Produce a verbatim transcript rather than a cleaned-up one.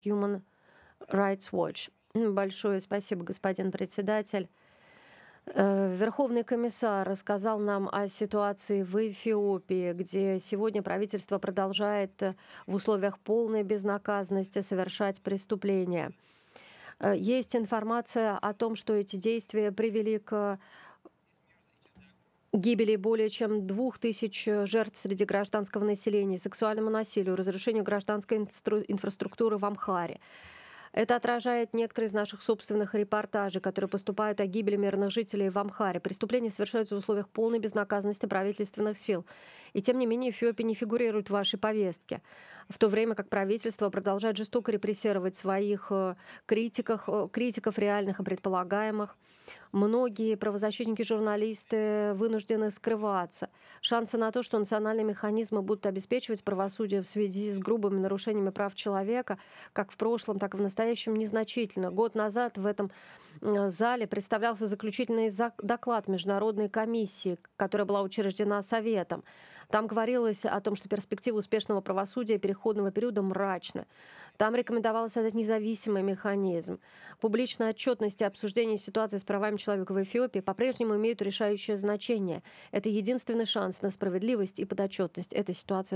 Human Rights Watch. М, Большое спасибо, господин председатель. Э, Верховный комиссар рассказал нам о ситуации в Эфиопии, где сегодня правительство продолжает э, в условиях полной безнаказанности совершать преступления. Э, Есть информация о том, что эти действия привели к гибели более чем двух тысяч э, жертв среди гражданского населения, сексуальному насилию, разрушению гражданской инстру- инфраструктуры в Амхаре. Это отражает некоторые из наших собственных репортажей, которые поступают о гибели мирных жителей в Амхаре. Преступления совершаются в условиях полной безнаказанности правительственных сил. И тем не менее Эфиопия не фигурирует в вашей повестке, в то время как правительство продолжает жестоко репрессировать своих э, критиков, э, критиков реальных и предполагаемых. Многие правозащитники, журналисты вынуждены скрываться. Шансы на то, что национальные механизмы будут обеспечивать правосудие в связи с грубыми нарушениями прав человека, как в прошлом, так и в настоящем, незначительно. Год назад в этом м, зале представлялся заключительный зак- доклад Международной комиссии, которая была учреждена Советом. Там говорилось о том, что перспективы успешного правосудия переходного периода мрачны. Там рекомендовалось создать независимый механизм. Публичная отчетность и обсуждение ситуации с правами человека в Эфиопии по-прежнему имеют решающее значение. Это единственный шанс на справедливость и подотчетность. Эта ситуация